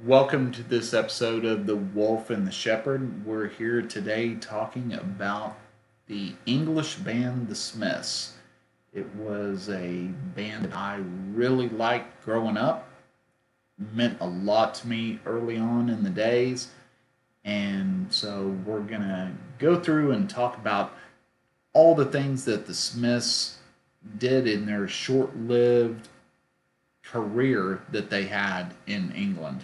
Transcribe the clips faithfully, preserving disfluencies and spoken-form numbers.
Welcome to this episode of The Wolf and the Shepherd. We're here today talking about the English band The Smiths. It was a band that I really liked growing up, meant a lot to me early on in the days, and so we're going to go through and talk about all the things that the Smiths did in their short lived career that they had in England.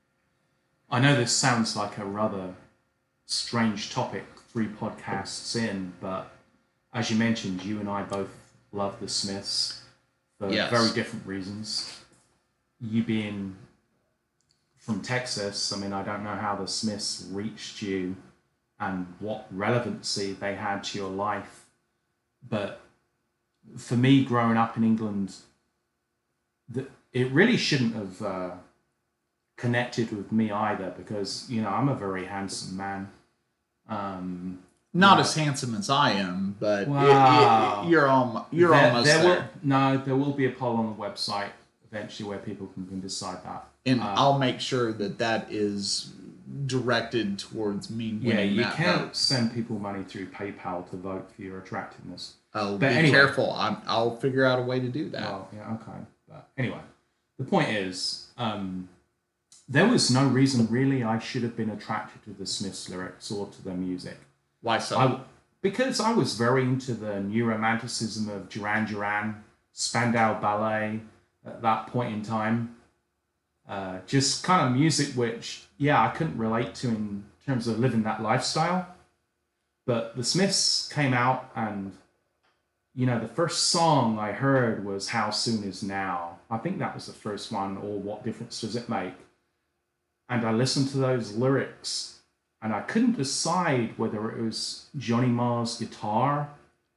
I know this sounds like a rather strange topic three podcasts in, but as you mentioned, you and I both love the Smiths for Yes. very different reasons. You being from Texas, I mean, I don't know how the Smiths reached you and what relevancy they had to your life, but for me, growing up in England, the, it really shouldn't have uh, connected with me either, because you know I'm a very handsome man. Um, Not yeah. as handsome as I am, but it- Wow. it- you're almost you're there, almost there there. will no, there will be a poll on the website eventually where people can, can decide that. And Uh, I'll make sure that that is directed towards me winning yeah, you that can't vote. send people money through PayPal to vote for your attractiveness. Oh, But be anyway. careful. I'm, I'll figure out a way to do that. Well, yeah, okay. But anyway, the point is, um, there was no reason really I should have been attracted to the Smiths lyrics or to their music. Why so? I, because I was very into the new romanticism of Duran Duran, Spandau Ballet at that point in time. Uh, just kind of music which, yeah, I couldn't relate to in terms of living that lifestyle. But the Smiths came out and, you know, the first song I heard was How Soon Is Now. I think that was the first one, or What Difference Does It Make? And I listened to those lyrics and I couldn't decide whether it was Johnny Marr's guitar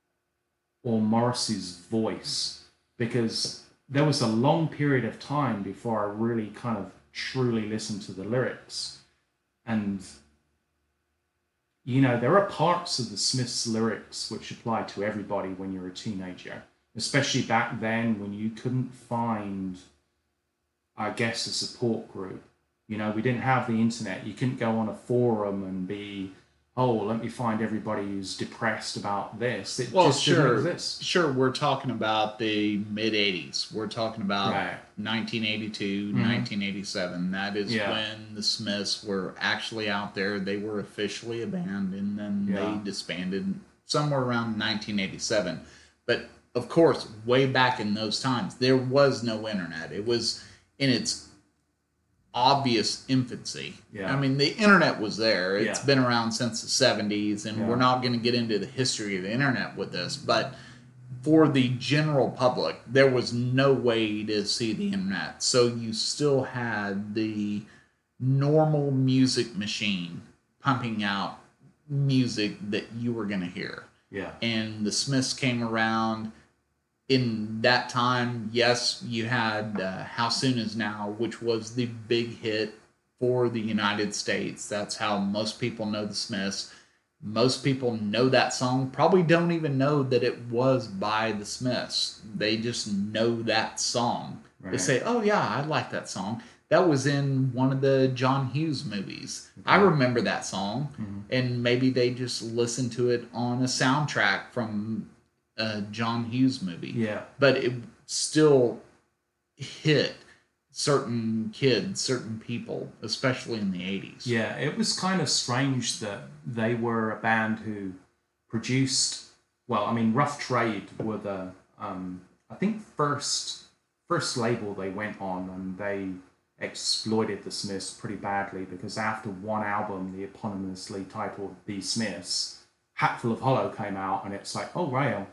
or Morrissey's voice, because there was a long period of time before I really kind of truly listened to the lyrics. And, you know, there are parts of the Smiths lyrics which apply to everybody when you're a teenager, especially back then when you couldn't find, I guess, a support group. You know, we didn't have the internet. You couldn't go on a forum and be, oh, let me find everybody who's depressed about this. It well, just sure, didn't exist. sure. We're talking about the mid eighties. We're talking about Right. nineteen eighty-two, Mhm. nineteen eighty-seven. That is Yeah. when the Smiths were actually out there. They were officially a band, and then Yeah. they disbanded somewhere around nineteen eighty-seven. But of course, way back in those times, there was no internet. It was in its obvious infancy. Yeah. I mean, the internet was there. It's Yeah. been around since the seventies, and Yeah. we're not going to get into the history of the internet with this, but for the general public, there was no way to see the internet. So you still had the normal music machine pumping out music that you were going to hear. Yeah. And the Smiths came around in that time. Yes, you had uh, How Soon Is Now, which was the big hit for the United States. That's how most people know the Smiths. Most people know that song, probably don't even know that it was by the Smiths. They just know that song. They Right. say, oh yeah, I like that song. That was in one of the John Hughes movies. I Okay. remember that song. Mhm. And maybe they just listened to it on a soundtrack from a John Hughes movie. Yeah. But it still hit certain kids, certain people, especially in the eighties. Yeah, it was kind of strange that they were a band who produced, well, I mean, Rough Trade were the, um, I think, first first label they went on, and they exploited the Smiths pretty badly, because after one album, the eponymously titled The Smiths, Hatful of Hollow came out, and it's like, oh, right,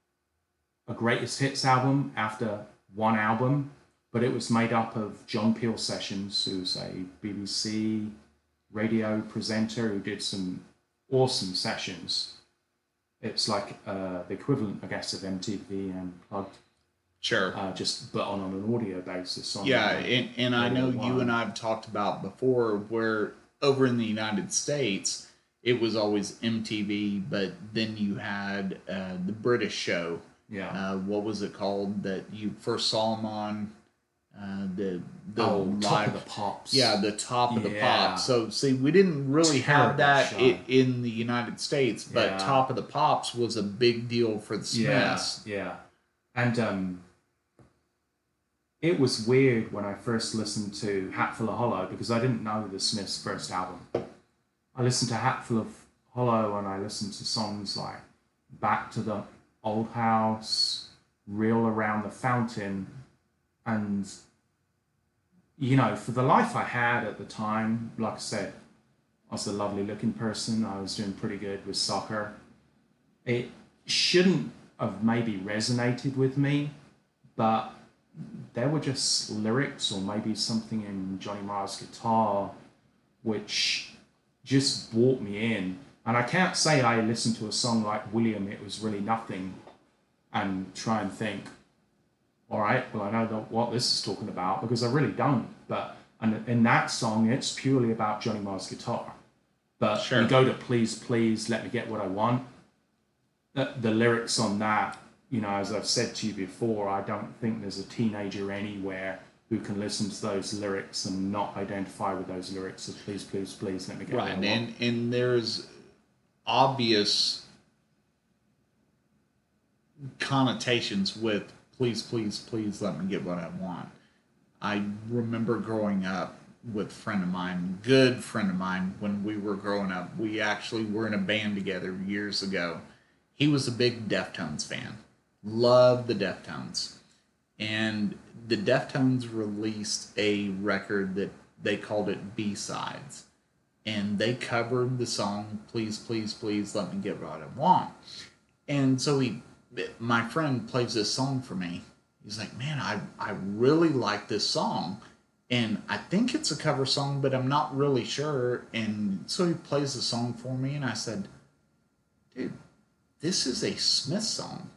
a greatest hits album after one album, but it was made up of John Peel Sessions, who's a B B C radio presenter who did some awesome sessions. It's like uh, the equivalent, I guess, of M T V Unplugged, Sure. uh, just but on an audio basis. On Yeah, uh, and, and I know Radio you One. and I have talked about before where over in the United States, it was always M T V, but then you had uh, the British show. Yeah, Uh, what was it called that you first saw them on? uh, the the Oh, Top of live, the Pops. yeah, the Top of the Yeah. Pops. So see, we didn't really have Terrible that show. i- in the United States, but Yeah. Top of the Pops was a big deal for the Yeah, Smiths. yeah. And um, it was weird when I first listened to Hatful of Hollow because I didn't know the Smiths' first album. I listened to Hatful of Hollow and I listened to songs like Back to the Old House, Reel Around the Fountain, and you know, for the life I had at the time, like I said, I was a lovely looking person. I was doing pretty good with soccer. It shouldn't have maybe resonated with me, but there were just lyrics or maybe something in Johnny Marr's guitar which just brought me in. And I can't say I listened to a song like William, It Was Really Nothing, and try and think, all right, well, I know that what this is talking about, because I really don't. But and in that song, it's purely about Johnny Marr's guitar. But Sure. you go to Please, Please, Let Me Get What I Want. The, the lyrics on that, you know, as I've said to you before, I don't think there's a teenager anywhere who can listen to those lyrics and not identify with those lyrics of Please, Please, Please, Let Me Get Right, What I Want. and and there's obvious connotations with please, please, please let me get what I want. I remember growing up with a friend of mine, good friend of mine, when we were growing up. We actually were in a band together years ago. He was a big Deftones fan, loved the Deftones. And the Deftones released a record that they called it B-Sides. And they covered the song Please, Please, Please Let Me Get What I Want. And so he, my friend plays this song for me. He's like, man, I, I really like this song. And I think it's a cover song, but I'm not really sure. And so he plays the song for me. And I said, dude, this is a Smith song.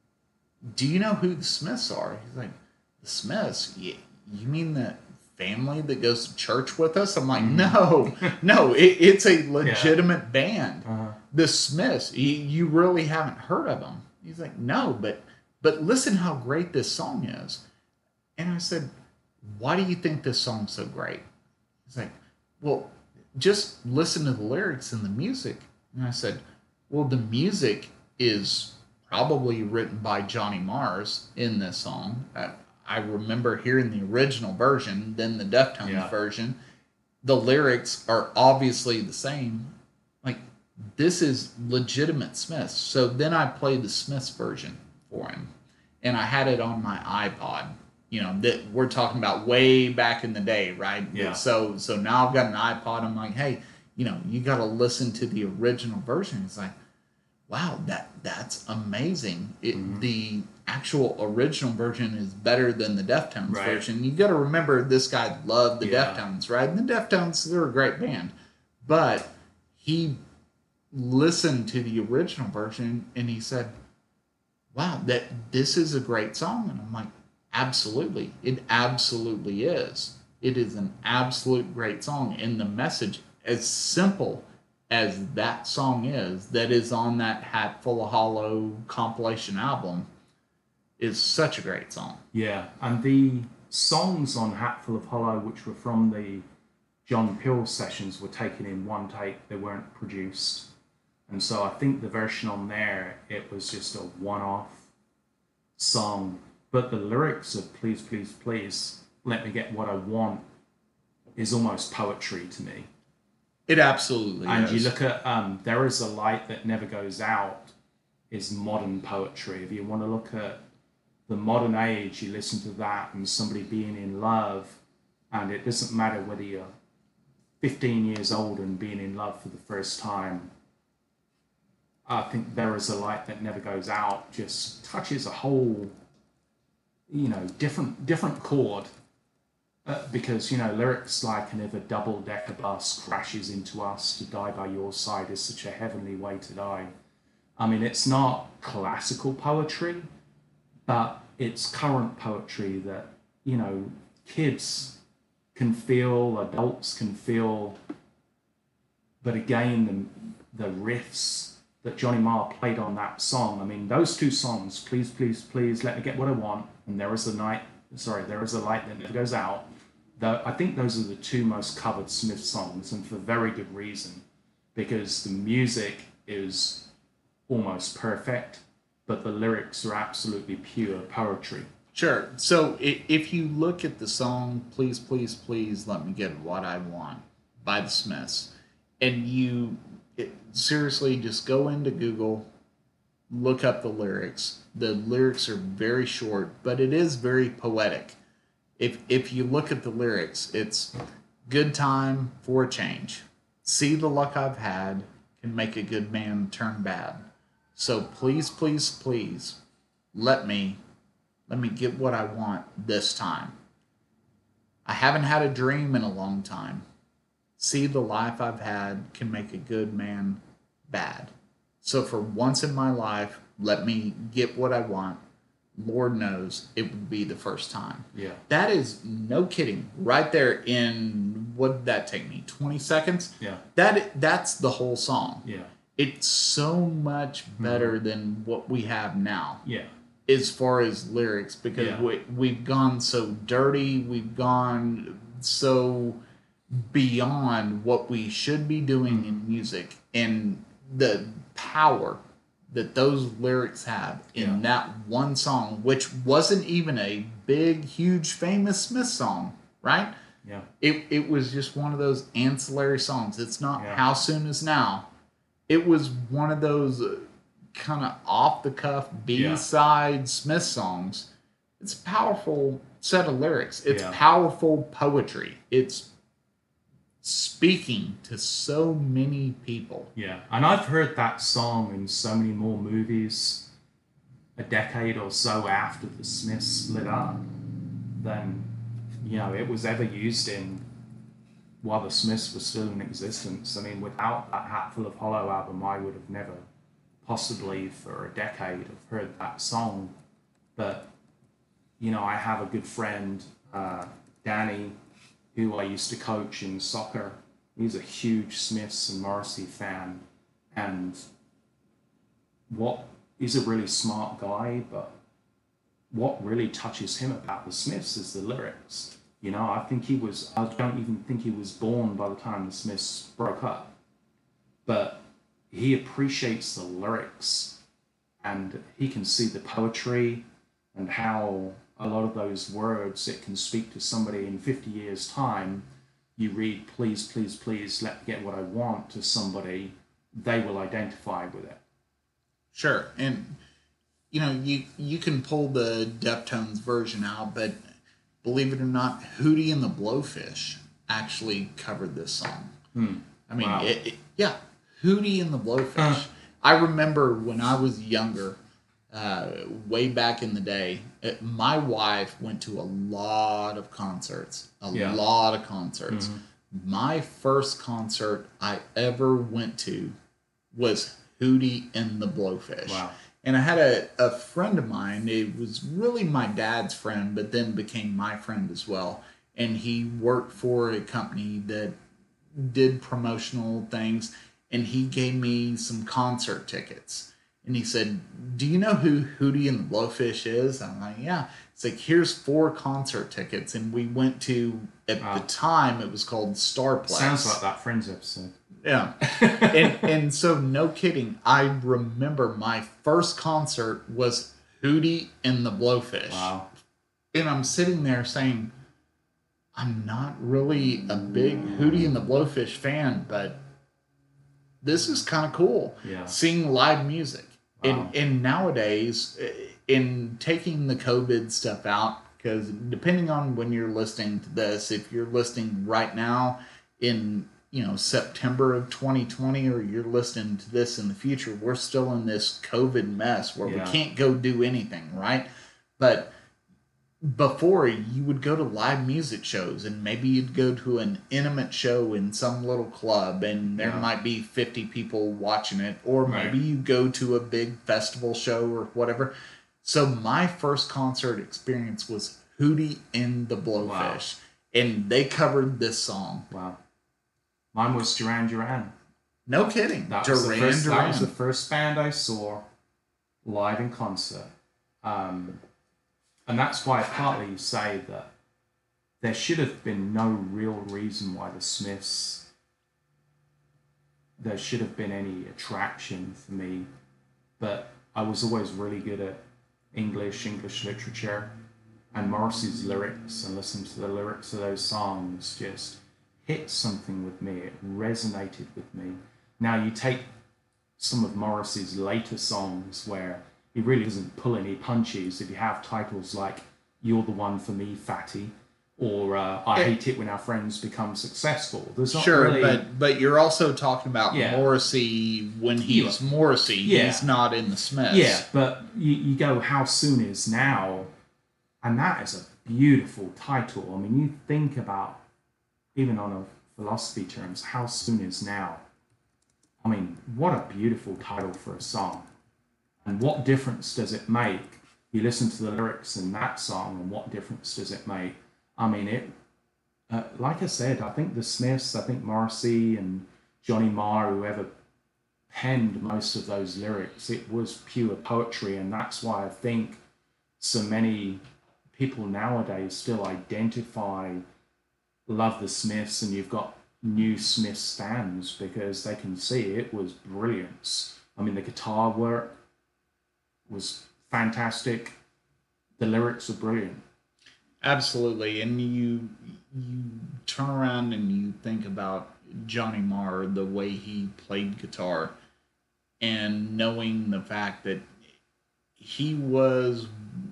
Do you know who the Smiths are? He's like, the Smiths? You, you mean the family that goes to church with us? I'm like, no, no, it, it's a legitimate yeah. band. Uh-huh. The Smiths, you, you really haven't heard of them. He's like, no, but but listen how great this song is. And I said, why do you think this song's so great? He's like, well, just listen to the lyrics and the music. And I said, well, the music is probably written by Johnny Marrs in this song. I, I remember hearing the original version, then the Deftones yeah. version. The lyrics are obviously the same. Like, this is legitimate Smiths. So then I played the Smiths version for him. And I had it on my iPod. You know, that we're talking about way back in the day, right? Yeah. So so now I've got an iPod. I'm like, hey, you know, you got to listen to the original version. It's like, wow, that that's amazing. It, mm-hmm. The actual original version is better than the Deftones right. version. You got to remember, this guy loved the yeah. Deftones, right? And the Deftones, they're a great band. But he listened to the original version and he said, wow, that this is a great song. And I'm like, absolutely. It absolutely is. It is an absolute great song. And the message, as simple as that song is, that is on that Hatful of Hollow compilation album, is such a great song. Yeah, and the songs on Hatful of Hollow, which were from the John Peel sessions, were taken in one take. They weren't produced. And so I think the version on there, it was just a one-off song. But the lyrics of Please, Please, Please, Let Me Get What I Want is almost poetry to me. It absolutely and is. And you look at um, There Is a Light That Never Goes Out is modern poetry. If you want to look at the modern age, you listen to that and somebody being in love, and it doesn't matter whether you're fifteen years old and being in love for the first time. I think There Is a Light That Never Goes Out just touches a whole, you know, different different chord. Uh, because, you know, lyrics like, and if a double-decker bus crashes into us, to die by your side is such a heavenly way to die. I mean, it's not classical poetry, but it's current poetry that, you know, kids can feel, adults can feel. But again, the, the riffs that Johnny Marr played on that song, I mean, those two songs, Please, Please, Please, Let Me Get What I Want, and There Is a Night, sorry, There Is a Light That Never Goes Out. Though I think those are the two most covered Smith songs, and for very good reason, because the music is almost perfect, but the lyrics are absolutely pure poetry. Sure. So i- if you look at the song "Please, Please, Please Let Me Get What I Want" by the Smiths, and you it, seriously just go into Google, look up the lyrics. The lyrics are very short, but it is very poetic. If if you look at the lyrics, it's good time for a change. See the luck I've had can make a good man turn bad. So please, please, please let me let me get what I want this time. I haven't had a dream in a long time. See the life I've had can make a good man bad. So for once in my life, let me get what I want. Lord knows it would be the first time. Yeah. That is no kidding. Right there in what did that take me? twenty seconds? Yeah. That that's the whole song. Yeah. It's so much better mm-hmm. than what we have now. Yeah. As far as lyrics, because yeah. we, we've gone so dirty, we've gone so beyond what we should be doing mm-hmm. in music, and the power that those lyrics have in yeah. that one song, which wasn't even a big, huge, famous Smith song, right? Yeah. It it was just one of those ancillary songs. It's not yeah. How Soon Is Now. It was one of those uh, kind of off-the-cuff B-side yeah. Smith songs. It's a powerful set of lyrics. It's yeah. powerful poetry. It's speaking to so many people. Yeah, and I've heard that song in so many more movies a decade or so after the Smiths split up than, you know, it was ever used in while the Smiths were still in existence. I mean, without that Hatful of Hollow album, I would have never possibly for a decade have heard that song. But, you know, I have a good friend, uh, Danny, who I used to coach in soccer. He's a huge Smiths and Morrissey fan, and what he's a really smart guy, but what really touches him about the Smiths is the lyrics. You know, I think he was, I don't even think he was born by the time the Smiths broke up, but he appreciates the lyrics, and he can see the poetry and how a lot of those words, it can speak to somebody in fifty years' time. You read, please, please, please, let me get what I want to somebody, they will identify with it. Sure. And, you know, you, you can pull the Deftones version out, but believe it or not, Hootie and the Blowfish actually covered this song. Hmm. I mean, wow. it, it, yeah, Hootie and the Blowfish. Uh. I remember when I was younger, Uh, way back in the day, it, my wife went to a lot of concerts, a yeah. lot of concerts. Mm-hmm. My first concert I ever went to was Hootie and the Blowfish. Wow. And I had a, a friend of mine, it was really my dad's friend, but then became my friend as well. And he worked for a company that did promotional things, and he gave me some concert tickets. And he said, do you know who Hootie and the Blowfish is? I'm like, yeah. It's like, here's four concert tickets. And we went to, at wow. the time, it was called Starplex. Sounds like that Friends episode. Yeah. and and so, no kidding, I remember my first concert was Hootie and the Blowfish. Wow. And I'm sitting there saying, I'm not really a big Hootie and the Blowfish fan, but this is kind of cool. Yeah. Seeing live music. Wow. And, and nowadays, in taking the COVID stuff out, because depending on when you're listening to this, if you're listening right now in, you know, September of twenty twenty, or you're listening to this in the future, we're still in this COVID mess where yeah. we can't go do anything, right? But before, you would go to live music shows, and maybe you'd go to an intimate show in some little club, and there yeah. might be fifty people watching it, or right. maybe you go to a big festival show or whatever. So my first concert experience was Hootie and the Blowfish, wow. and they covered this song. Wow. Mine was Duran Duran. No kidding. That, Duran, was the first, Duran. that was the first band I saw live in concert. Um... And that's why partly you say that there should have been no real reason why the Smiths, there should have been any attraction for me. But I was always really good at English, English literature, and Morrissey's lyrics, and listening to the lyrics of those songs just hit something with me. It resonated with me. Now you take some of Morrissey's later songs where he really doesn't pull any punches. If you have titles like "You're the One for Me, Fatty," or uh, "I Yeah. Hate It When Our Friends Become Successful," there's not Sure, really. but but you're also talking about Yeah. Morrissey when he's Morrissey. Yeah. He's not in the Smiths. Yeah, but you, you go "How Soon Is Now," and that is a beautiful title. I mean, you think about, even on a philosophy terms, "How Soon Is Now." I mean, what a beautiful title for a song. And what difference does it make? You listen to the lyrics in that song, and what difference does it make? I mean, it. Uh, like I said, I think the Smiths, I think Morrissey and Johnny Marr, whoever penned most of those lyrics, it was pure poetry, and that's why I think so many people nowadays still identify, love the Smiths, and you've got new Smiths fans because they can see it was brilliance. I mean, the guitar work was fantastic. The lyrics are brilliant. Absolutely. And you you turn around and you think about Johnny Marr, the way he played guitar, and knowing the fact that he was,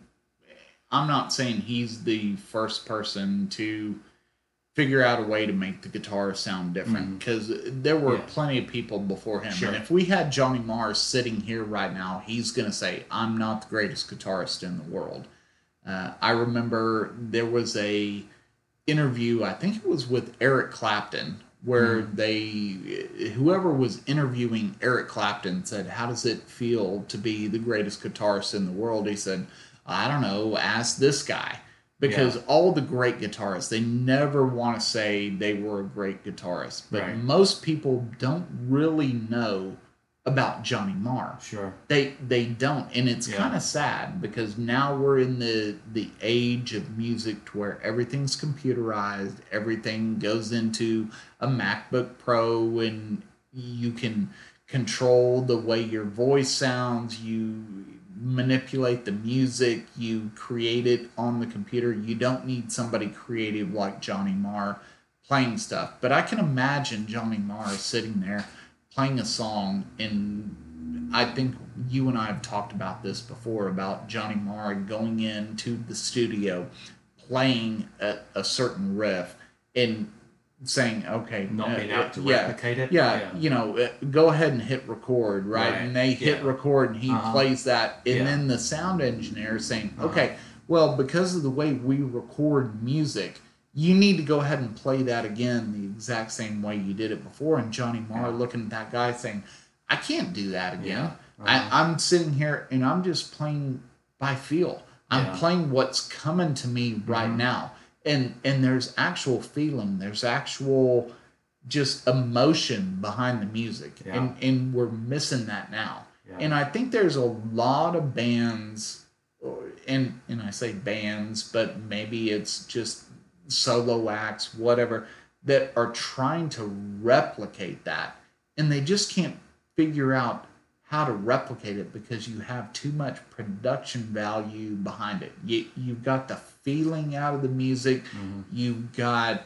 I'm not saying he's the first person to figure out a way to make the guitar sound different, because mm-hmm. there were yeah. plenty of people before him. Sure. And if we had Johnny Marr sitting here right now, he's going to say, I'm not the greatest guitarist in the world. Uh, I remember there was a interview, I think it was with Eric Clapton, where mm-hmm. they, whoever was interviewing Eric Clapton said, how does it feel to be the greatest guitarist in the world? He said, I don't know, ask this guy. Because yeah. all the great guitarists, they never want to say they were a great guitarist. But right. most people don't really know about Johnny Marr. Sure. They they don't. And it's yeah. kind of sad because now we're in the, the age of music to where everything's computerized. Everything goes into a MacBook Pro and you can control the way your voice sounds. You manipulate the music, you create it on the computer. You don't need somebody creative like Johnny Marr playing stuff. But I can imagine Johnny Marr sitting there playing a song, and I think you and I have talked about this before, about Johnny Marr going into the studio, playing a, a certain riff, and saying, okay, not uh, being able to yeah, replicate it. Yeah, yeah. you know, uh, go ahead and hit record, right? right. And they hit yeah. record, and he uh-huh. plays that, and yeah. then the sound engineer is saying, okay, uh-huh. well, because of the way we record music, you need to go ahead and play that again the exact same way you did it before. And Johnny Marr yeah. looking at that guy saying, I can't do that again. Yeah. Uh-huh. I, I'm sitting here, and I'm just playing by feel. I'm yeah. playing what's coming to me right mm-hmm. now. And and there's actual feeling. There's actual just emotion behind the music, yeah. and and we're missing that now. Yeah. And I think there's a lot of bands, and and I say bands, but maybe it's just solo acts, whatever, that are trying to replicate that, and they just can't figure out how to replicate it because you have too much production value behind it. You you've got the feeling out of the music, mm-hmm. you've got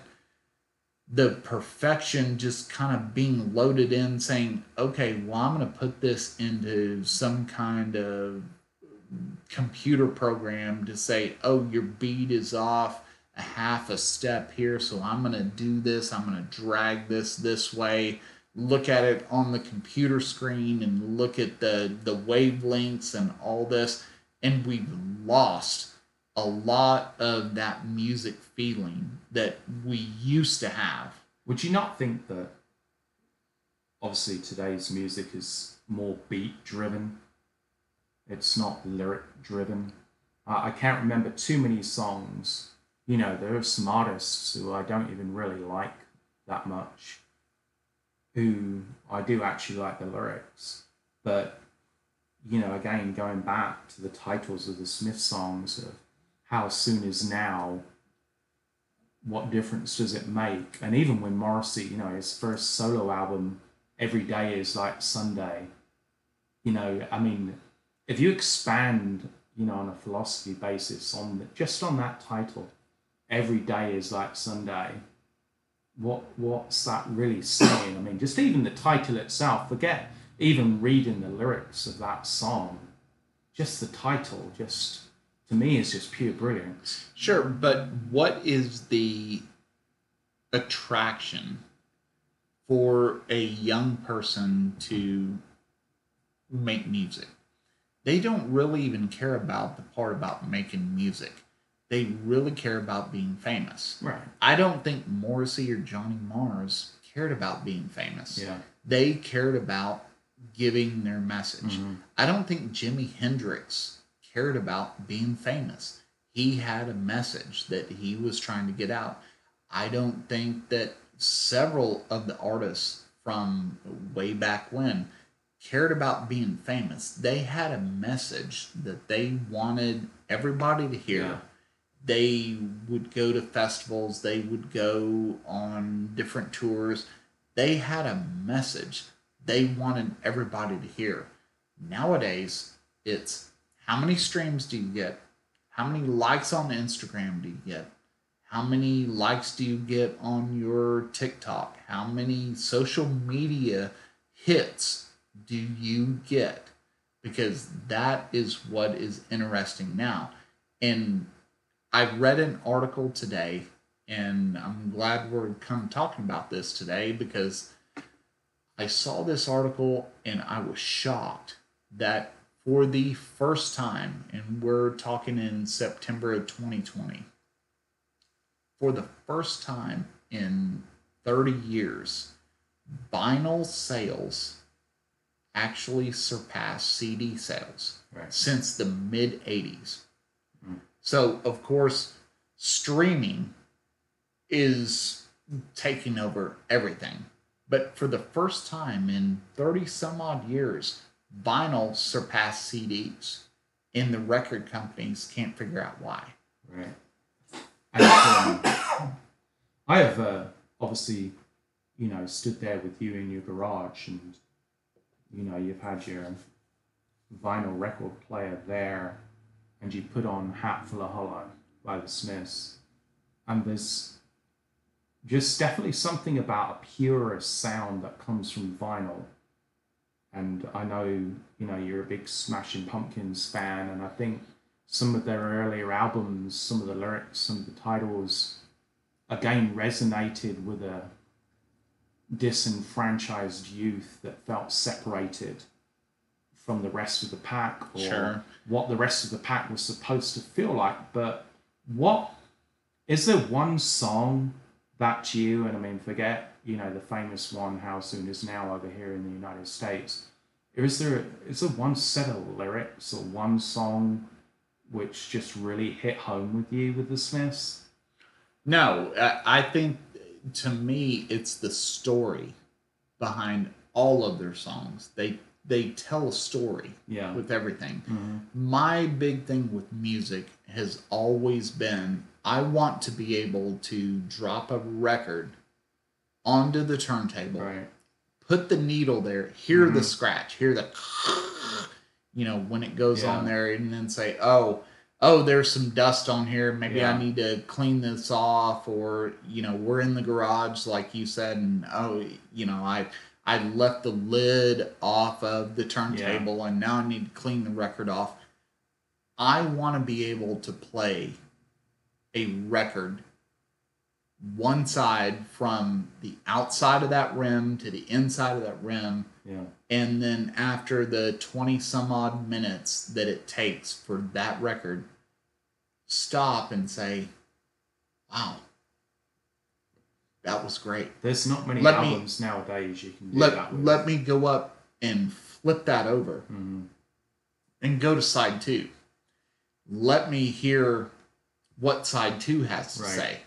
the perfection just kind of being loaded in, saying, okay, well, I'm going to put this into some kind of computer program to say, oh, your beat is off a half a step here, so I'm going to do this, I'm going to drag this this way, look at it on the computer screen and look at the, the wavelengths and all this, and we've lost a lot of that music feeling that we used to have. Would you not think that obviously today's music is more beat driven? It's not lyric driven. Uh, I can't remember too many songs. You know, there are some artists who I don't even really like that much, who I do actually like the lyrics. But, you know, again, going back to the titles of the Smith songs of How Soon Is Now, what difference does it make? And even when Morrissey, you know, his first solo album, Every Day Is Like Sunday, you know, I mean, if you expand, you know, on a philosophy basis on the, just on that title, Every Day Is Like Sunday, what what's that really saying? I mean, just even the title itself, forget even reading the lyrics of that song, just the title, just to me is just pure brilliance. Sure, but what is the attraction for a young person to make music? They don't really even care about the part about making music. They really care about being famous. Right. I don't think Morrissey or Johnny Mars cared about being famous. Yeah. They cared about giving their message. Mm-hmm. I don't think Jimi Hendrix cared about being famous. He had a message that he was trying to get out. I don't think that several of the artists from way back when cared about being famous. They had a message that they wanted everybody to hear. Yeah. They would go to festivals, they would go on different tours. They had a message they wanted everybody to hear. Nowadays, it's how many streams do you get? How many likes on Instagram do you get? How many likes do you get on your TikTok? How many social media hits do you get? Because that is what is interesting now. And I read an article today, and I'm glad we're kind of talking about this today because I saw this article and I was shocked that for the first time, and we're talking in September of twenty twenty, for the first time in thirty years, vinyl sales actually surpassed C D sales Right. since the mid eighties. Mm. So, of course, streaming is taking over everything. But for the first time in thirty some odd years, vinyl surpassed C Ds. And the record companies can't figure out why. Right. And um, I have uh, obviously, you know, stood there with you in your garage and, you know, you've had your vinyl record player there and you put on Hatful of Hollow by the Smiths. And there's just definitely something about a purer sound that comes from vinyl. And I know, you know, you're a big Smashing Pumpkins fan, and I think some of their earlier albums, some of the lyrics, some of the titles, again, resonated with a disenfranchised youth that felt separated from the rest of the pack, or Sure. what the rest of the pack was supposed to feel like. But what, is there one song that you, and I mean, forget, you know, the famous one, How Soon Is Now, over here in the United States. Is there, is there one set of lyrics or one song which just really hit home with you with the Smiths? No, I I think to me it's the story behind all of their songs. They they tell a story Yeah. with everything. Mm-hmm. My big thing with music has always been I want to be able to drop a record onto the turntable, Right. put the needle there, hear Mhm. the scratch, hear the, you know, when it goes Yeah. on there, and then say, oh, oh, there's some dust on here. Maybe Yeah. I need to clean this off, or, you know, we're in the garage, like you said, and oh, you know, I I left the lid off of the turntable, and now I need to clean the record off. I want to be able to play a record one side from the outside of that rim to the inside of that rim, Yeah. and then after the twenty some odd minutes that it takes for that record, stop and say, wow, that was great. There's not many Let me- albums nowadays you can do Let, that with. let me go up and flip that over Mhm. and go to side two. Let me hear what side two has to Right. say.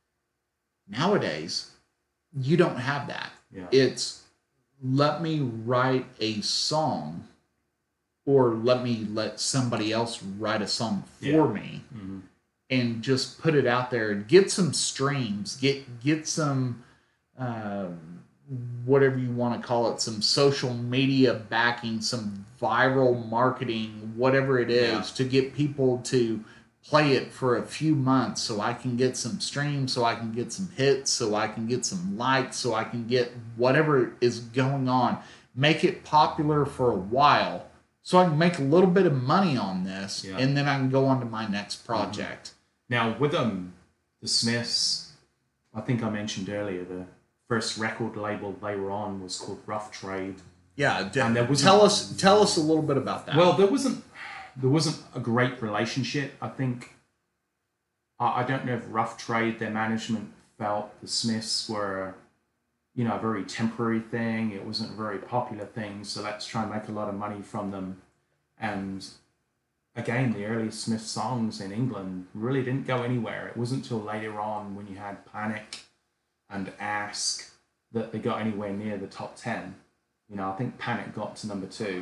Nowadays, you don't have that. Yeah. It's let me write a song, or let me let somebody else write a song for Yeah. me, Mhm. and just put it out there, get some streams, get get some uh, whatever you want to call it, some social media backing, some viral marketing, whatever it is, Yeah. to get people to play it for a few months so I can get some streams, so I can get some hits, so I can get some likes, so I can get whatever is going on. Make it popular for a while so I can make a little bit of money on this, Yeah. and then I can go on to my next project. Now, with um, the Smiths, I think I mentioned earlier, the first record label they were on was called Rough Trade. Yeah, And there wasn't- tell us tell us a little bit about that. Well, there wasn't there wasn't a great relationship. I think I, I don't know if Rough Trade, their management, felt the Smiths were, you know, a very temporary thing. It wasn't a very popular thing, so let's try and make a lot of money from them. And again, the early Smith songs in England really didn't go anywhere. It wasn't until later on, when you had Panic and Ask, that they got anywhere near the top ten. You know, I think Panic got to number two.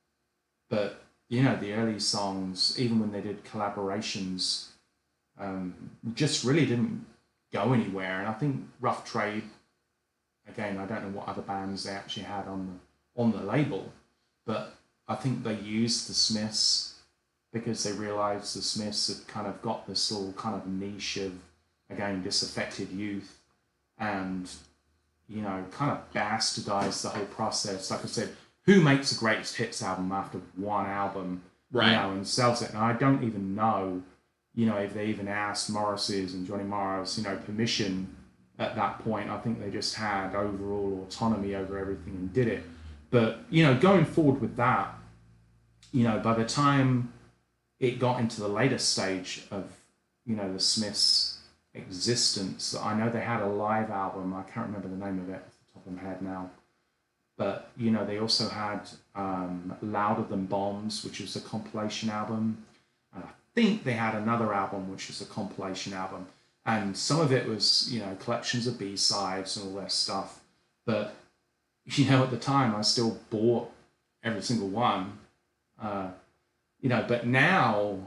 But, you know, the early songs, even when they did collaborations, um, just really didn't go anywhere. And I think Rough Trade, again, I don't know what other bands they actually had on the on the label, but I think they used the Smiths because they realised the Smiths had kind of got this little kind of niche of, again, disaffected youth, and, you know, kind of bastardized the whole process. Like I said, who makes a greatest hits album after one album, Right. you know, and sells it? And I don't even know, you know, if they even asked Morris's and Johnny Morris, you know, permission at that point. I think they just had overall autonomy over everything and did it. But, you know, going forward with that, you know, by the time it got into the later stage of, you know, the Smiths' existence, I know they had a live album. I can't remember the name of it off the top of my head now. But, you know, they also had um, Louder Than Bombs, which was a compilation album. And I think they had another album, which was a compilation album. And some of it was, you know, collections of B-sides and all that stuff. But, you know, at the time, I still bought every single one. Uh, you know, but now,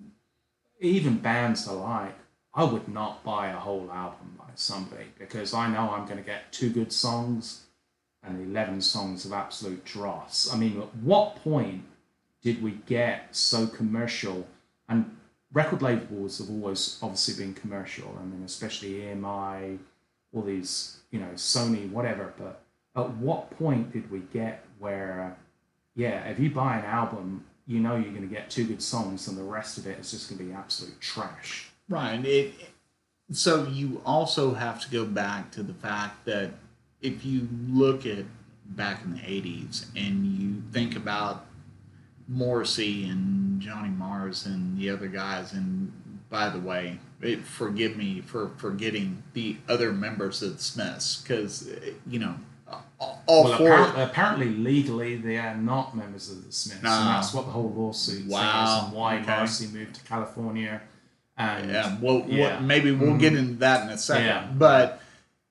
even bands alike, I would not buy a whole album by somebody, because I know I'm going to get two good songs and eleven songs of absolute dross. I mean, at what point did we get so commercial? And record labels have always obviously been commercial. I mean, especially E M I, all these, you know, Sony, whatever. But at what point did we get where, yeah, if you buy an album, you know you're going to get two good songs, and the rest of it is just going to be absolute trash. Right. It, so you also have to go back to the fact that if you look at back in the eighties and you think about Morrissey and Johnny Mars and the other guys, and by the way, it, forgive me for forgetting the other members of the Smiths, because, you know, all well, four... apparently, apparently, legally, they are not members of the Smiths, Nah. and that's what the whole lawsuit Wow. says, and why Okay. Morrissey moved to California. And Yeah, well, yeah. What, maybe we'll Mhm. get into that in a second. Yeah. But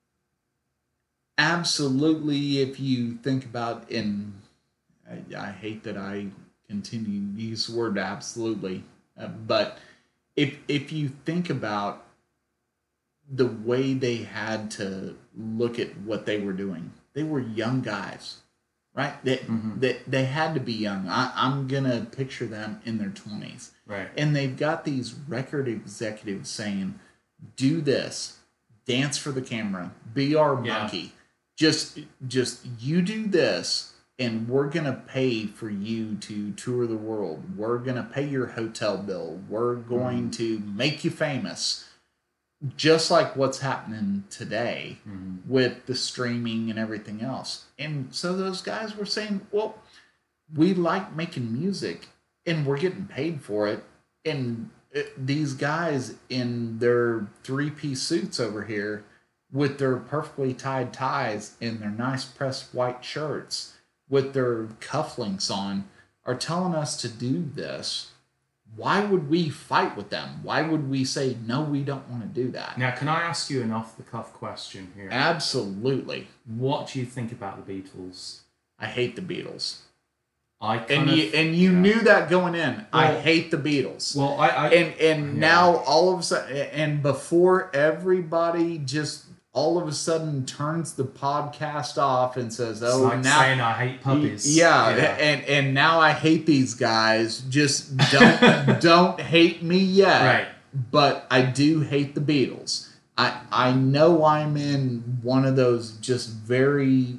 absolutely, if you think about, in, I, I hate that I continue to use the word absolutely, uh, but if if you think about the way they had to look at what they were doing, they were young guys, right? They, Mhm. they, they had to be young. I, I'm going to picture them in their twenties. right. And they've got these record executives saying, do this, dance for the camera, be our Yeah. monkey. Just, just you do this, and we're going to pay for you to tour the world. We're going to pay your hotel bill. We're going to make you famous. Just like what's happening today Mhm. with the streaming and everything else. And so those guys were saying, well, we like making music, and we're getting paid for it. And it, these guys in their three-piece suits over here with their perfectly tied ties and their nice pressed white shirts with their cufflinks on are telling us to do this. Why would we fight with them? Why would we say, no, we don't want to do that? Now, can I ask you an off-the-cuff question here? Absolutely. What do you think about the Beatles? I hate the Beatles. I And kind you of and you yeah. knew that going in. I Well- hate the Beatles. Well, I, I and and yeah. now all of a sudden, and before everybody just all of a sudden turns the podcast off and says, it's "Oh, like now saying I hate puppies. yeah, yeah. and and now I hate these guys. Just don't don't hate me yet." Right. But I do hate the Beatles. I I know I'm in one of those just very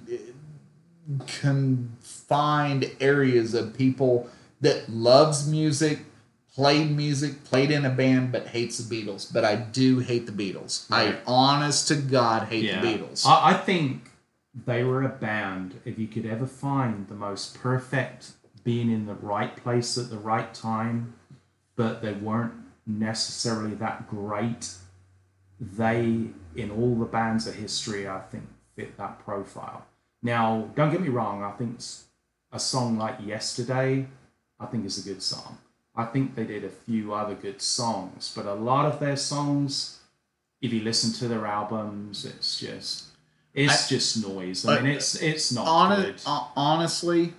confined areas of people that loves music, played music, played in a band, but hates the Beatles. But I do hate the Beatles. Right. I honest to God hate Yeah. the Beatles. I, I think they were a band, if you could ever find the most perfect being in the right place at the right time, but they weren't necessarily that great, they, in all the bands of history, I think, fit that profile. Now, don't get me wrong, I think a song like Yesterday, I think is a good song. I think they did a few other good songs, but a lot of their songs, if you listen to their albums, it's just it's I, just noise. I mean, it's it's not honest, good. uh, honestly,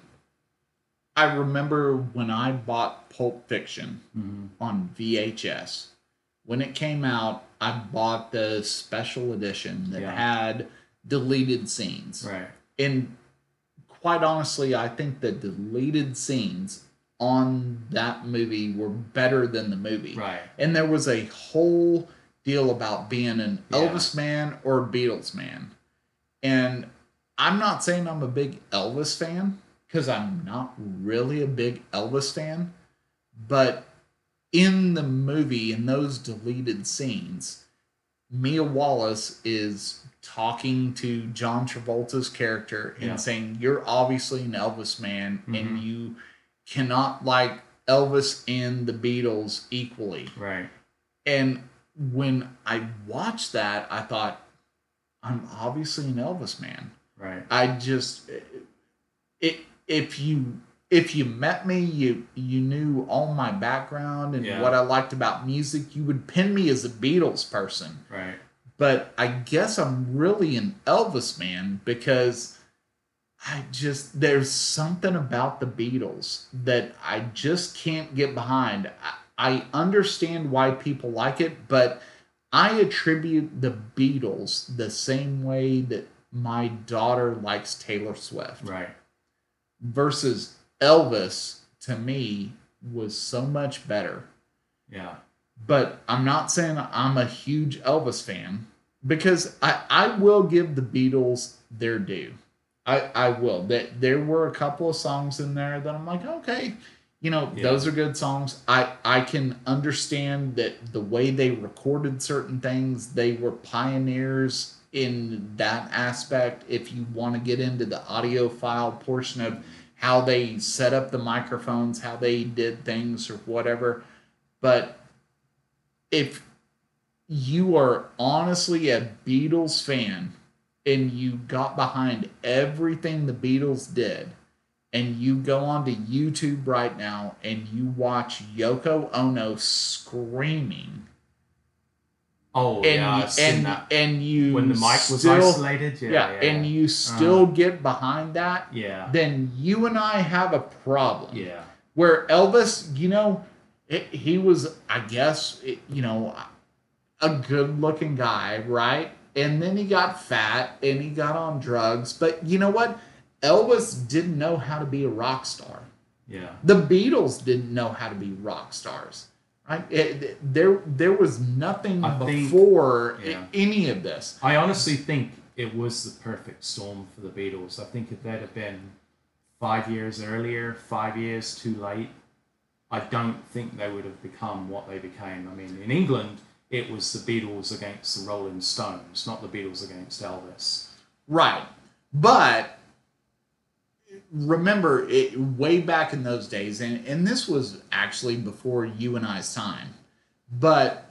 I remember when I bought Pulp Fiction Mm-hmm. on V H S. When it came out, I bought the special edition that Yeah. had deleted scenes. Right. And quite honestly, I think the deleted scenes on that movie were better than the movie. Right. And there was a whole deal about being an Yeah. Elvis man or a Beatles man. And I'm not saying I'm a big Elvis fan, because I'm not really a big Elvis fan. But in the movie, in those deleted scenes, Mia Wallace is talking to John Travolta's character and Yeah. saying, "You're obviously an Elvis man, Mm-hmm. and you cannot like Elvis and the Beatles equally." Right. And when I watched that, I thought, I'm obviously an Elvis man. Right. I just, it, if you if you met me, you you knew all my background and Yeah. what I liked about music, you would pin me as a Beatles person. Right. But I guess I'm really an Elvis man because I just, there's something about the Beatles that I just can't get behind. I, I understand why people like it, but I attribute the Beatles the same way that my daughter likes Taylor Swift. Right. Versus Elvis, to me, was so much better. Yeah. But I'm not saying I'm a huge Elvis fan, because I, I will give the Beatles their due. I, I will. That there were a couple of songs in there that I'm like, okay, you know, Yeah. those are good songs. I, I can understand that the way they recorded certain things, they were pioneers in that aspect. If you want to get into the audiophile portion of how they set up the microphones, how they did things or whatever. But if you are honestly a Beatles fan and you got behind everything the Beatles did, and you go onto YouTube right now and you watch Yoko Ono screaming, Oh and yeah, you, I've seen and, that. and you When the mic was still, isolated. Yeah. yeah, Yeah. and you still get behind that, Yeah. then you and I have a problem. Yeah. Where Elvis, you know, it, he was, I guess, it, you know, a good-looking guy, right? And then he got fat and he got on drugs. But you know what? Elvis didn't know how to be a rock star. Yeah. The Beatles didn't know how to be rock stars, right? It, it- there, there was nothing I think- before yeah. any of this. I honestly think it was the perfect storm for the Beatles. I think if they'd have been five years earlier, five years too late, I don't think they would have become what they became. I mean, in England, it was the Beatles against the Rolling Stones, not the Beatles against Elvis. Right. But remember, it, way back in those days, and, and this was actually before you and I's time, but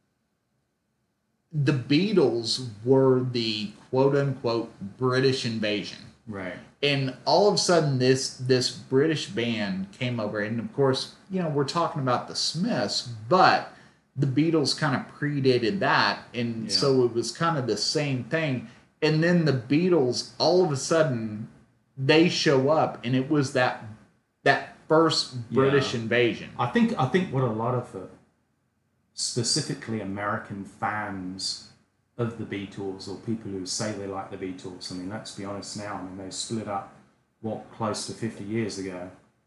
the Beatles were the quote-unquote British invasion. Right. And all of a sudden, this this British band came over, and of course, you know, we're talking about the Smiths, but the Beatles kind of predated that, and Yeah. so it was kind of the same thing. And then the Beatles, all of a sudden, they show up, and it was that that first British Yeah. invasion. I think I think what a lot of the specifically American fans of the Beatles or people who say they like the Beatles, I mean, let's be honest now, I mean, they split up, what, close to fifty years ago.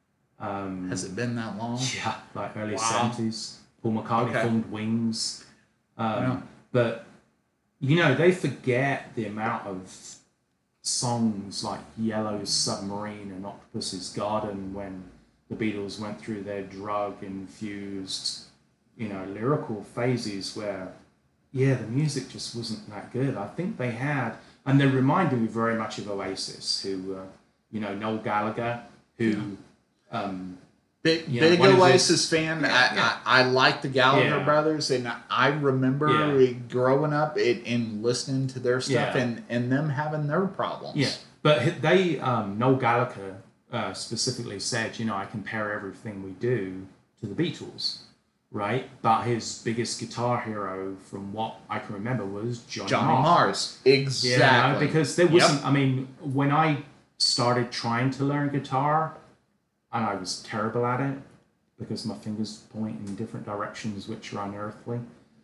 Um, Has it been that long? yeah, like early Wow. seventies. Paul McCartney Okay. formed Wings. Um, Yeah. But, you know, they forget the amount of songs like Yellow Submarine and Octopus's Garden when the Beatles went through their drug-infused, you know, lyrical phases where, yeah, the music just wasn't that good. I think they had, and they reminded me very much of Oasis, who, uh, you know, Noel Gallagher, who, um, Big, You know, big one of Oasis fan. Yeah, I, yeah. I, I like the Gallagher Yeah. brothers, and I remember Yeah. growing up it, and listening to their stuff Yeah. and, and them having their problems. yeah, but he- they, um, Noel Gallagher uh, specifically said, you know, I compare everything we do to the Beatles, right? But his biggest guitar hero, from what I can remember, was Johnny, Johnny Marr. Mars. Exactly. Yeah, because there Yep. wasn't. I mean, when I started trying to learn guitar, and I was terrible at it because my fingers point in different directions, which are unearthly.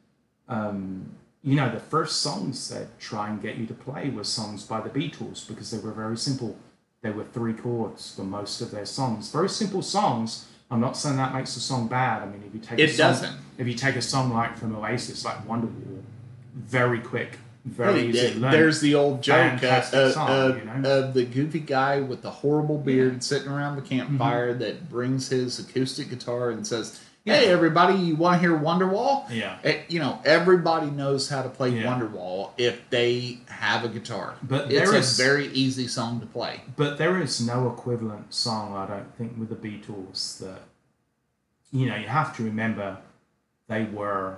Um, you know, the first songs that try and get you to play were songs by the Beatles because they were very simple. They were three chords for most of their songs. Very simple songs. I'm not saying that makes a song bad. I mean, if you take It a song, doesn't. If you take a song like from Oasis, like Wonderwall, very quick, very Hey, easy to learn. there's the old joke uh, Fantastic uh, song, uh, you know? of the goofy guy with the horrible beard sitting around the campfire Mm-hmm. that brings his acoustic guitar and says, Yeah. "Hey, everybody, you want to hear Wonderwall?" Yeah. Eh, you know, everybody knows how to play Yeah. Wonderwall if they have a guitar. But it's there a is- very easy song to play. But there is no equivalent song, I don't think, with the Beatles that, you know, you have to remember they were,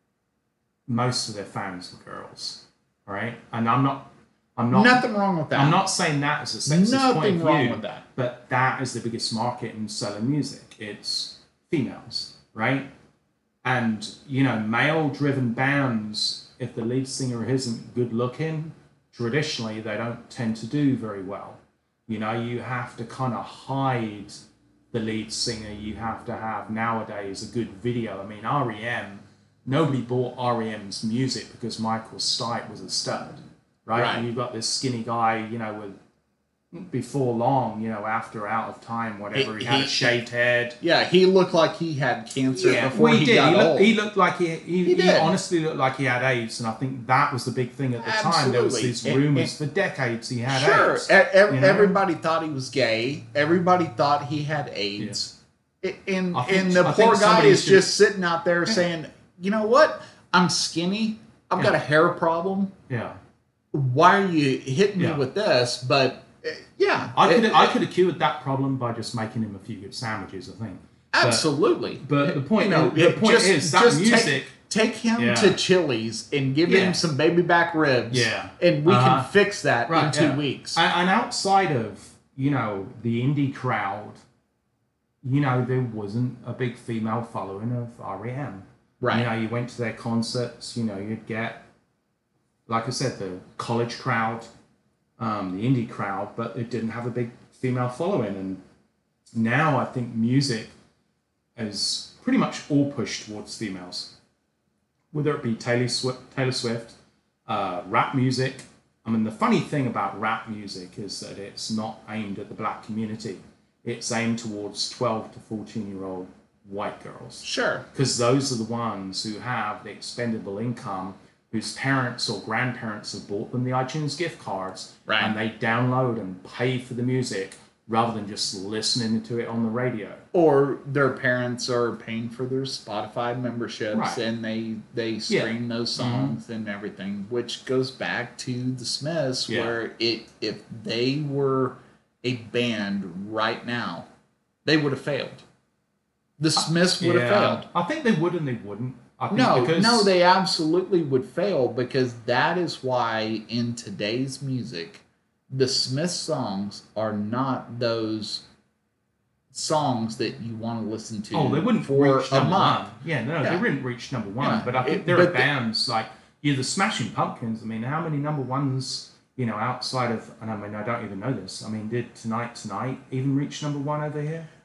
most of their fans were girls, right? And I'm not, I'm not, Nothing wrong with that. I'm not saying that as a sexist Nothing point of wrong view, with that. but that is the biggest market in selling music. It's females, right? And, you know, male-driven bands, if the lead singer isn't good-looking, traditionally they don't tend to do very well. You know, you have to kind of hide the lead singer. You have to have, nowadays, a good video. I mean, R E M, nobody bought R E M's music because Michael Stipe was a stud, right? Right. And you've got this skinny guy, you know, with before long, you know, after Out of Time, whatever, he, He- had a he- shaved head. Yeah, he looked like he had cancer before well, he, he did. got He looked, old. he looked like he he, He he, did. honestly looked like he had AIDS, and I think that was the big thing at the time. There was Absolutely. these And- rumors for decades he had Sure, AIDS. e- ev- you know? everybody thought he was gay. Everybody thought he had AIDS. I- And I think- and the I think poor guy somebody is should- just sitting out there saying, "You know what? I'm skinny. I've got a Yeah. hair problem. Yeah, Why are you hitting Yeah. me with this?" But uh, yeah, I could it- I could have cured that problem by just making him a few good sandwiches. I think. But- absolutely. but the point- You know, the it- point is that take- music- Take, him Yeah. to Chili's and give Yeah. him some baby back ribs. Yeah. and we Uh-huh. can fix that in Right, two yeah. weeks. And, and outside of, you know, the indie crowd, you know, there wasn't a big female following of R E M. Right. You know, you went to their concerts, you know, you'd get, like I said, the college crowd, um, the indie crowd, but it didn't have a big female following. And now I think music is pretty much all pushed towards females. Whether it be Taylor Swift, Taylor Swift uh, rap music. I mean, the funny thing about rap music is that it's not aimed at the black community. It's aimed towards twelve to fourteen year old white girls. Sure. Because those are the ones who have the expendable income, whose parents or grandparents have bought them the iTunes gift cards, Right. and they download and pay for the music rather than just listening to it on the radio. Or their parents are paying for their Spotify memberships, Right. and they they stream those songs and everything, which goes back to the Smiths, Yeah. where it if they were a band right now, they would have failed. The Smiths would have failed. I think they would and they wouldn't. I think No, because, no, they absolutely would fail, because that is why in today's music, the Smiths songs are not those songs that you want to listen to. Oh, they wouldn't for reach a number month. one. Yeah, no, Yeah. they wouldn't reach number one. Yeah. But I think It- there but are the- bands like, yeah, the Smashing Pumpkins. I mean, how many number ones, you know, outside of, and I mean, I don't even know this. I mean, did Tonight Tonight even reach number one over here?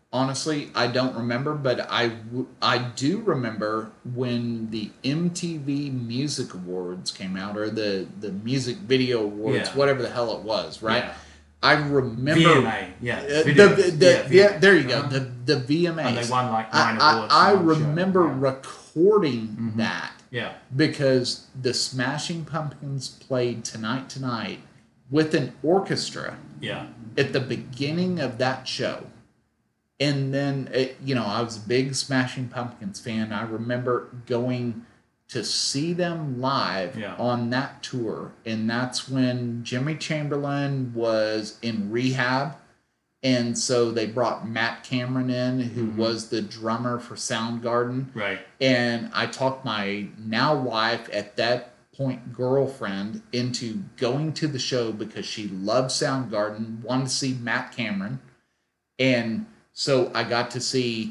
honestly, I don't remember, but I, w- I do remember when the M T V Music Awards came out, or the, the Music Video Awards, Yeah. whatever the hell it was, right? Yeah. I remember V M A, yeah. uh, the, Videos. the, the, yeah, the- V M A. there you go, Uh-huh. the the V M As. And they won like nine I, awards. I, I in one show. remember Yeah. recording Mhm. that Yeah. because the Smashing Pumpkins played Tonight Tonight with an orchestra Yeah. at the beginning of that show. And then, it, you know, I was a big Smashing Pumpkins fan. I remember going to see them live Yeah. on that tour. And that's when Jimmy Chamberlain was in rehab. And so they brought Matt Cameron in, who Mhm. was the drummer for Soundgarden. Right. And I talked my now wife, at that point girlfriend, into going to the show because she loved Soundgarden, wanted to see Matt Cameron. And so I got to see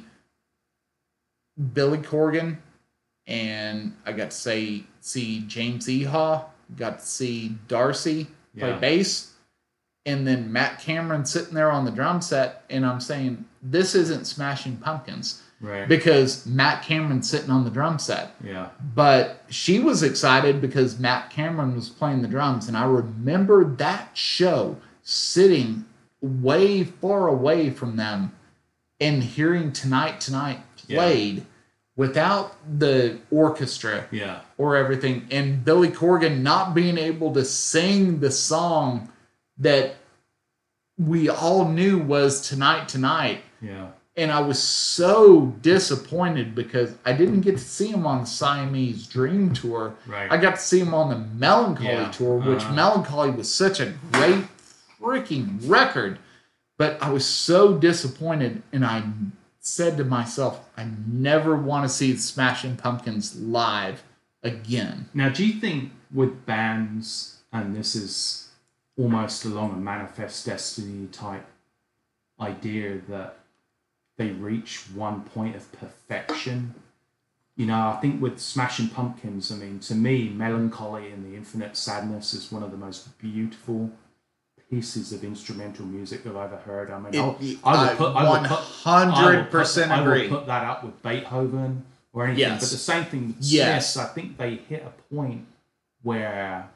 Billy Corgan, and I got to say see James Eha, got to see Darcy play Yeah. bass, and then Matt Cameron sitting there on the drum set, and I'm saying, this isn't Smashing Pumpkins, Right. because Matt Cameron's sitting on the drum set. Yeah. But she was excited because Matt Cameron was playing the drums, and I remember that show sitting way far away from them and hearing Tonight Tonight played without the orchestra Yeah. or everything, and Billy Corgan not being able to sing the song that we all knew was Tonight Tonight. Yeah. And I was so disappointed because I didn't get to see him on the Siamese Dream tour. Right. I got to see him on the Melancholy Yeah. tour, which Uh-huh. Melancholy was such a great freaking record. But I was so disappointed, and I said to myself, I never want to see the Smashing Pumpkins live again. Now, do you think with bands, and this is almost along a Manifest Destiny type idea, that they reach one point of perfection? You know, I think with Smashing Pumpkins, I mean, to me, Melancholy and the Infinite Sadness is one of the most beautiful pieces of instrumental music I've ever heard. I mean, It- I'll- I I would put, I would one put, hundred percent I agree. would put that up with Beethoven or anything. Yes. But the same thing with Yes. Smiths, I think they hit a point where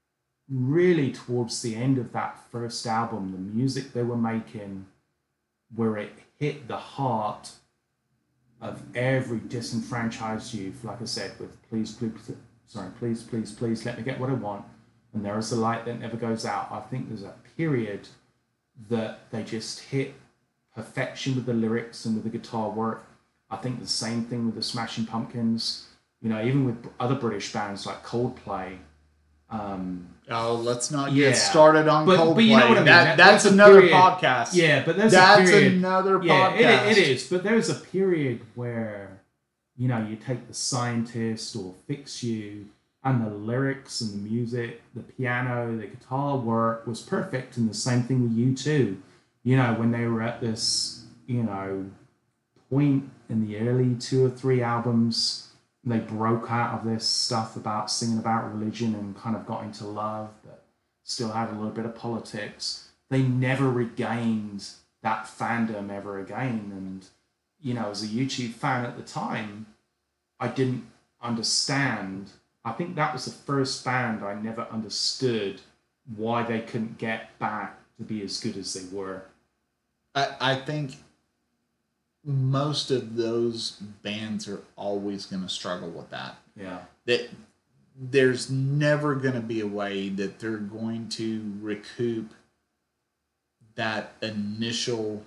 really towards the end of that first album, the music they were making, where it hit the heart of every disenfranchised youth, like I said, with please, please, please sorry, please, please, please let me get what I want, and there is a light that never goes out. I think there's a period that they just hit perfection with the lyrics and with the guitar work. I think the same thing with the Smashing Pumpkins. You know, even with other British bands like Coldplay. Um, Oh, let's not Yeah. get started on But- Coldplay. but you know what I mean. That, That- that's that's a another period. podcast. yeah, but there's That's a period. another Yeah, podcast. it, it is. But there's a period where, you know, you take The Scientist or Fix You, and the lyrics and the music, the piano, the guitar work was perfect. And the same thing with U two. You know, when they were at this, you know, point in the early two or three albums, they broke out of this stuff about singing about religion and kind of got into love, but still had a little bit of politics. They never regained that fandom ever again. And, you know, as a YouTube fan at the time, I didn't understand. I think that was the first band I never understood why they couldn't get back to be as good as they were. I, I think most of those bands are always going to struggle with that. Yeah. That there's never going to be a way that they're going to recoup that initial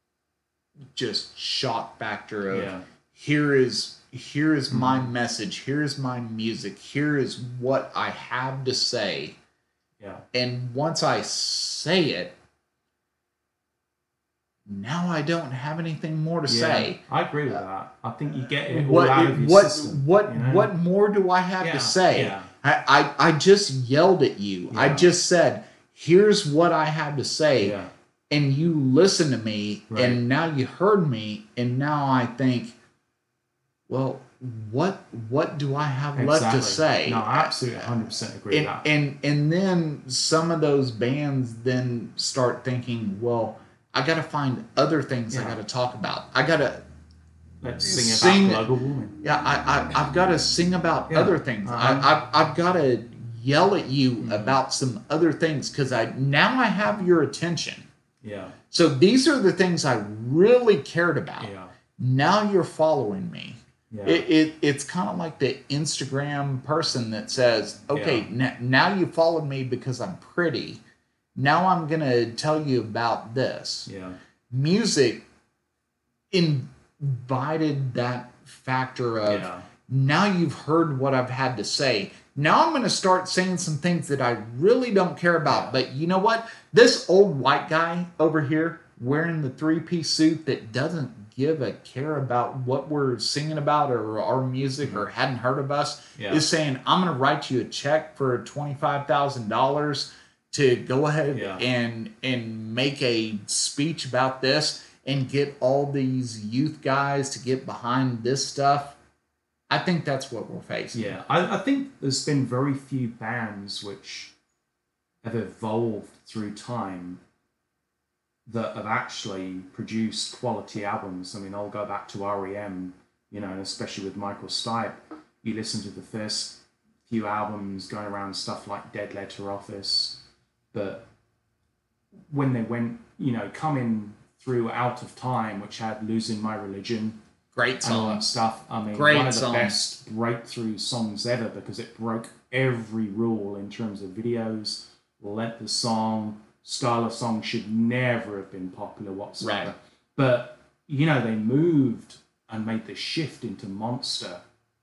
just shock factor of Yeah. here is here is my message, here is my music, here is what I have to say. Yeah. And once I say it, now I don't have anything more to Yeah, say. I agree with that. I think you get it all What out of your what system. what you know? what more do I have Yeah, to say? yeah. I, I I just yelled at you. I Yeah. just said, here's what I have to say. Yeah. And you listened to me, Right. and now you heard me, and now I think, well, what what do I have left to say? No, I absolutely one hundred percent agree and, with that. and and then some of those bands then start thinking, well, I got to find other things Yeah. I got to talk about. I got to Let's sing about Sing- global warming. yeah. I, I I've got to sing about Yeah. other things. Uh-huh. I I've, I've got to yell at you Mhm. about some other things because I now I have your attention. Yeah. So these are the things I really cared about. Yeah. Now you're following me. Yeah. It, it it's kind of like the Instagram person that says, okay, Yeah. n- now you followed me because I'm pretty. Now I'm going to tell you about this. Yeah. Music invited that factor of, Yeah. now you've heard what I've had to say. Now I'm going to start saying some things that I really don't care about. Yeah. But you know what? This old white guy over here wearing the three-piece suit that doesn't give a care about what we're singing about or our music or hadn't heard of us Yeah. is saying, I'm going to write you a check for twenty-five thousand dollars to go ahead Yeah. and and make a speech about this and get all these youth guys to get behind this stuff. I think that's what we're facing. Yeah, I, I think there's been very few bands which have evolved through time that have actually produced quality albums. I mean, I'll go back to R E M, you know, and especially with Michael Stipe. You listen to the first few albums going around stuff like Dead Letter Office, but when they went, you know, coming through Out of Time, which had Losing My Religion, Great and all that song. stuff. I mean, Great one of the song. best breakthrough songs ever because it broke every rule in terms of videos, length of song, style of song should never have been popular whatsoever. Right. But, you know, they moved and made the shift into Monster,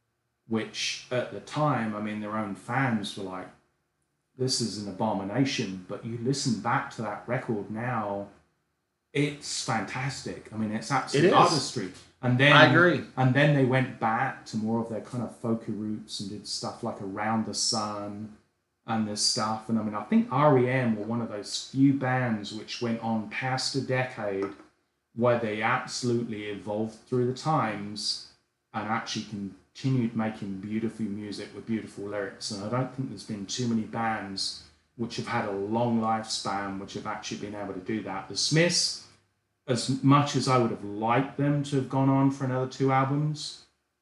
which at the time, I mean, their own fans were like, this is an abomination. But you listen back to that record now, it's fantastic. I mean, it's absolute It is. artistry. And then I agree. And then they went back to more of their kind of folky roots and did stuff like Around the Sun and this stuff. And I mean, I think R E M were one of those few bands which went on past a decade where they absolutely evolved through the times and actually continued making beautiful music with beautiful lyrics. And I don't think there's been too many bands which have had a long lifespan which have actually been able to do that. The Smiths, as much as I would have liked them to have gone on for another two albums,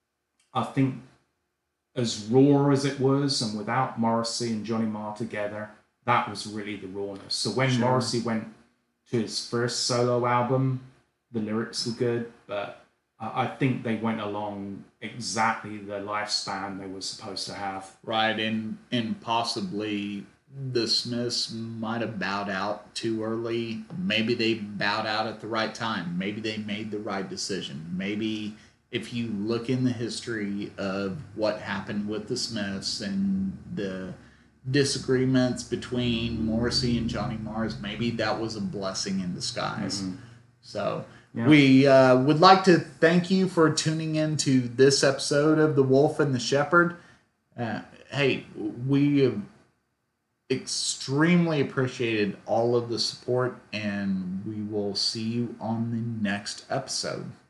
I think as raw as it was and without Morrissey and Johnny Marr together, that was really the rawness. So when Sure. Morrissey went to his first solo album, the lyrics were good, but I I think they went along exactly the lifespan they were supposed to have. Right, and and possibly the Smiths might have bowed out too early. Maybe they bowed out at the right time. Maybe they made the right decision. Maybe if you look in the history of what happened with the Smiths and the disagreements between Morrissey and Johnny Mars, maybe that was a blessing in disguise. Mhm. So Yeah. we uh, would like to thank you for tuning in to this episode of The Wolf and the Shepherd. Uh, hey, we have extremely appreciated all of the support, and we will see you on the next episode.